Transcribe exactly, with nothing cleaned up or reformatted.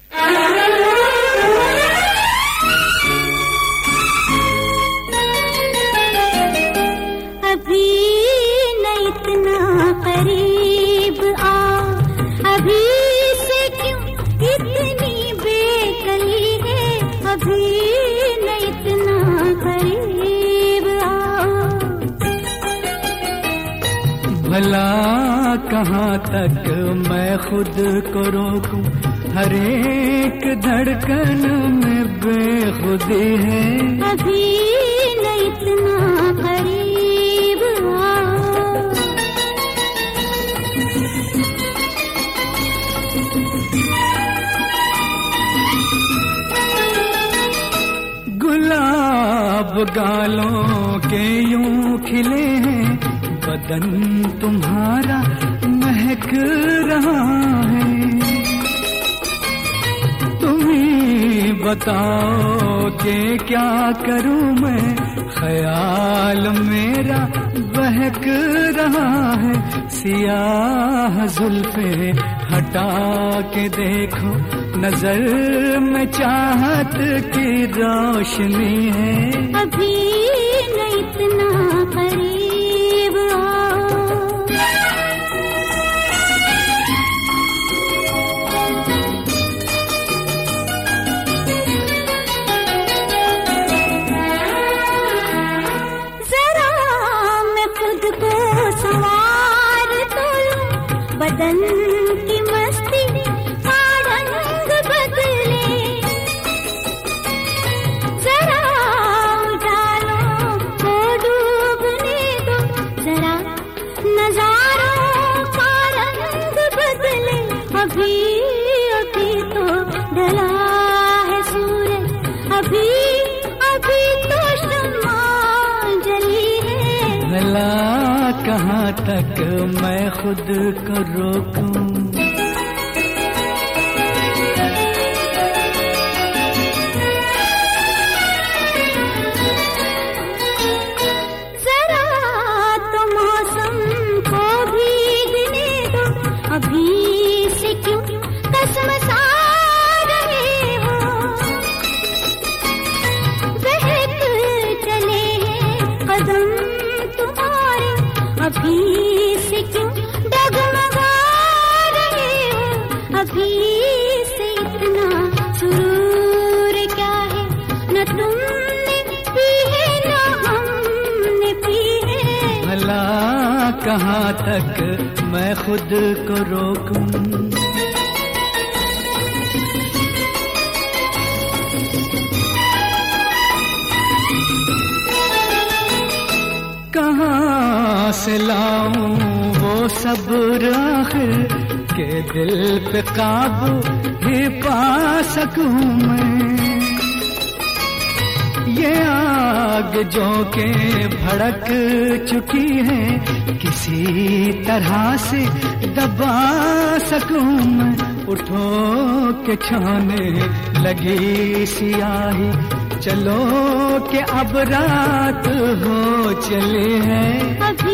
भला कहाँ तक मैं खुद को रोकूं, हर एक धड़कन में बेखुदी है। अभी न इतना करीब आओ, गुलाब गालों के यूं खिले हैं, बदन तुम्हारा महक रहा है। तुम ही बताओ कि क्या करूं मैं, ख्याल मेरा बहक रहा है। सियाह जुल्फे हटा के देखो, नजर में चाहत की रोशनी है। अभी न इतना करीब आओ, जरा मैं खुद को सवार तो लूं, बदन की मस्ती का रंग बदले। जरा उजालों को डूबने दो, जरा नजारों का रंग बदले। अभी अभी तो ढला है सूरज, अभी अभी तो शम्मा जली है। भला कहाँ तक मैं खुद को रोकूं, जरा तो मौसम को भीगने दो, अभी से क्यों कसम सा रहे हो। बहक चले हैं कदम तुम्हारे, अभी से क्यों डगमगा रहे हो। अभी से इतना सुरूर क्या है, न तुमने पी है न हमने पी है। भला कहाँ तक मैं खुद को रोकूं। कहाँ से लाऊं वो सब्र आखिर, के दिल पे काबू ही पा सकूं मैं। ये आग जो के भड़क चुकी है, किसी तरह से दबा सकूं मैं। उठो के छाने लगी सियाही, चलो के अब रात हो चले हैं।